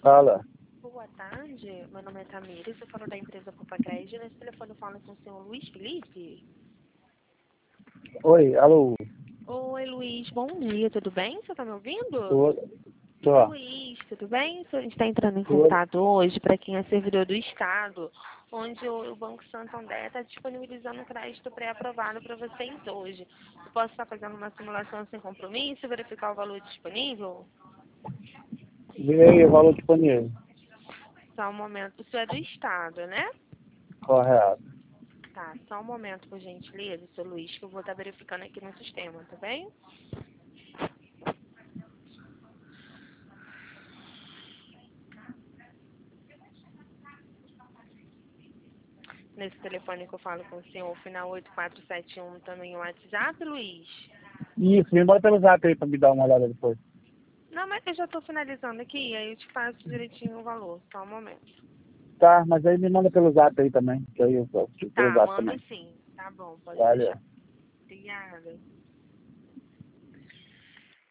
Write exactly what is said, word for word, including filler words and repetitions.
Fala. Boa tarde, meu nome é Tamires, eu falo da empresa Copacred. Nesse telefone eu falo com o senhor Luiz Felipe. Oi, alô. Oi, Luiz, bom dia, tudo bem? Você está me ouvindo? Tô. Tô. Luiz, tudo bem? A gente está entrando em Tô. contato hoje para quem é servidor do Estado, onde o o Banco Santander está disponibilizando crédito pré-aprovado para vocês hoje. Eu posso estar fazendo uma simulação sem compromisso, verificar o valor disponível? Vê aí o valor disponível. Só um momento. Isso é do Estado, né? Correto. Tá, só um momento, por gentileza, seu Luiz, que eu vou estar verificando aqui no sistema, tá bem? Nesse telefone que eu falo com o senhor, final oito quatro sete um, também o WhatsApp, Luiz? Isso, me manda pelo zap aí pra me dar uma olhada depois. Não, mas eu já estou finalizando aqui, aí eu te passo direitinho o valor, só um momento. Tá, mas aí me manda pelo zap aí também, que aí eu posso pelo Tá, zap mando também. sim. Tá bom, pode Valeu. deixar. Obrigada.